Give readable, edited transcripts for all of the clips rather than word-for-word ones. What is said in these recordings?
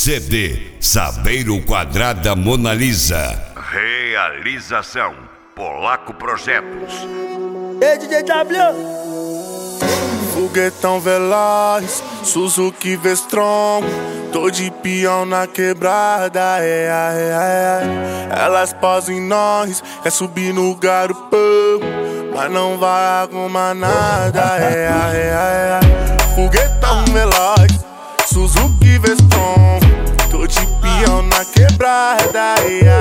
CD Sabeiro Quadrada Mona Lisa. Realização Polaco Projetos. Ei, DJ W. Foguetão veloz, Suzuki V-Strom. Tô de peão na quebrada, Elas posam em nós, quer subir no garupão, mas não vai arrumar nada, Foguetão veloz, Suzuki V-Strom. Tô de peão na quebrada,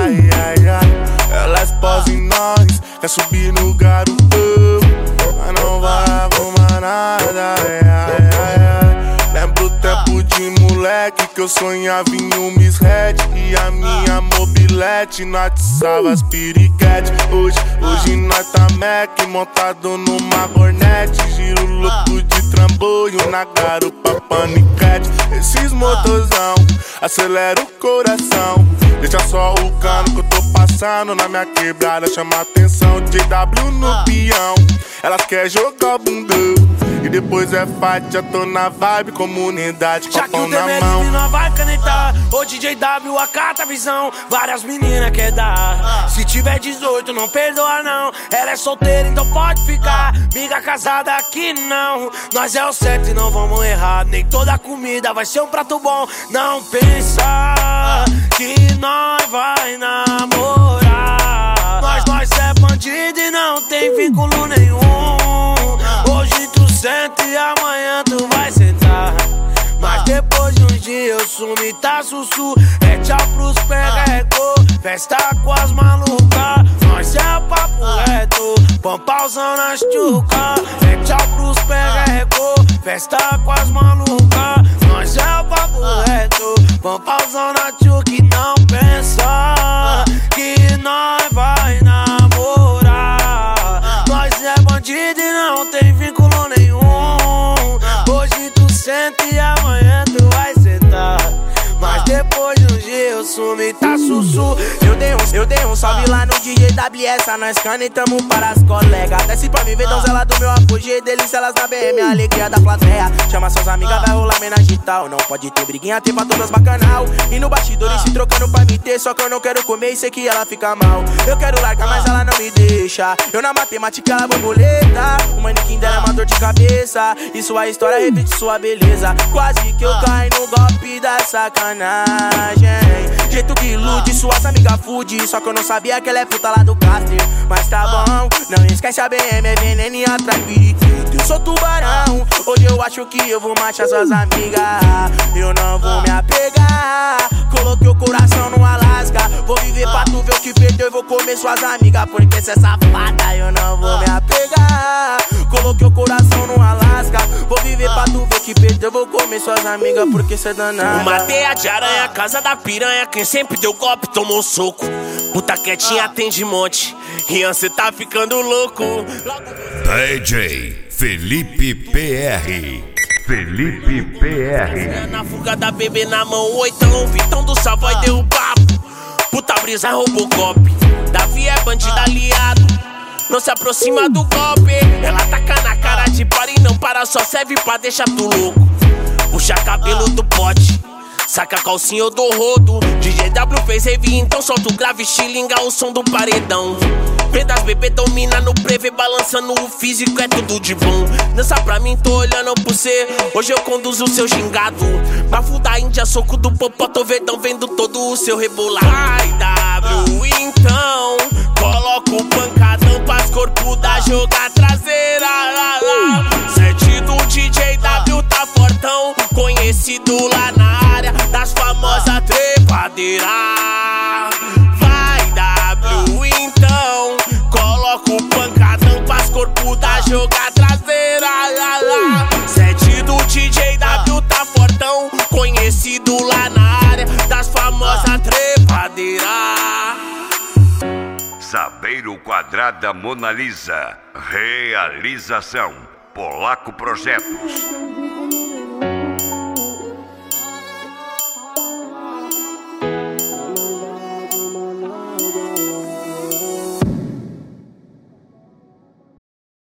Elas posam em nós, quer subir no garupão, mas não vai arrumar nada, Lembro o tempo de moleque que eu sonhava em um Miss Red e a minha mobilete não atiçava as piriquete. Hoje nós tá Mac montado numa Hornet, giro louco de trambolho na garupa paniquete. Esses motorzão acelera o coração, deixa só o cano que eu tô passando na minha quebrada, chama atenção. JW no peão, elas quer jogar bundão e depois é fight, já tô na vibe, comunidade com a pão na mão. Não vai canetar, ô DJ W acata a visão, várias meninas quer dar. Se tiver 18 não perdoa não, ela é solteira então pode ficar. Miga casada aqui não, nós é o certo e não vamos errar. Nem toda comida vai ser um prato bom. Não pensa que nós vai namorar, nós é bandido e não tem vínculo nenhum. Hoje tu senta e amanhã tu vai sentar, mas depois de uns dias eu sumo e tá sussu. É tchau pros perrecô, festa com as malucas, nós é o papo reto, pampauzão nas tchuca. É tchau pros perrecô, festa com as malucas, nós é o papo reto, pampauzão na tchuca. E não pensa que nós vai namorar, nós é bandido e não tem vínculo nenhum. Hoje tu senta e amanhã tu vai sentar, mas depois de um dia eu sumo e tá sussu. Eu dei um salve lá no DJ WS, nós canetamos para as colegas. Desce pra mim ver donzela do meu apogeu, delícia elas na BM, a alegria da plateia. Chama suas amigas, vai rolar homenagem e tal. Não pode ter briguinha, tem pra todas bacanal. E no bastidor se trocando pra me ter, só que eu não quero comer e sei que ela fica mal. Eu quero largar, mas ela não me deixa. Eu na matemática ela borboleta, o manequim dela é uma dor de cabeça, e sua história repete sua beleza. Quase que eu caio no golpe da sacanagem, jeito que ilude suas amigas fude, só que eu não sabia que ela é puta lá do Caster. Mas tá bom, não esquece a BM, é veneno e atrai periquito. Eu sou tubarão, hoje eu acho que eu vou machar suas amigas. Eu não vou me apegar, coloquei o coração no Alasca. Vou viver pra tu ver o que perdeu e vou comer suas amigas, porque cê é safada. Eu não vou me apegar, coloquei o coração no Alasca. Vou viver pra tu ver o que perdeu, vou comer suas amigas, porque cê é danada. Uma teia de aranha, casa da piranha, quem sempre deu golpe tomou soco. Puta quietinha tem de monte, Rian cê tá ficando louco. DJ Felipe PR. Felipe PR. Na fuga da bebê na mão, oitão, Vitão do Savoy deu o papo. Puta brisa Robocop, Davi é bandido aliado, não se aproxima do golpe. Ela taca na cara de para e não para, só serve pra deixar tu louco. Puxa cabelo do pote, saca a calcinha do rodo. DJ W fez rave, então solta o grave, estilinga o som do paredão. Vê das bebê domina no prevê, balançando o físico, é tudo de bom. Dança pra mim, tô olhando pro cê, hoje eu conduzo o seu gingado. Bafo da Índia, soco do popó, tô verdão, vendo todo o seu rebolar. Vai W, então coloca o pancadão pras corpo da joga traseira. Sete do DJ W tá fortão, conhecido lá na área das famosas trepadeiras. Vai W, então coloca o pancadão pras corpo da joga traseira. Sete do DJ W tá fortão, conhecido lá na área das famosas trepadeiras. Sabeiro Quadrada Mona Lisa. Realização Polaco Projetos.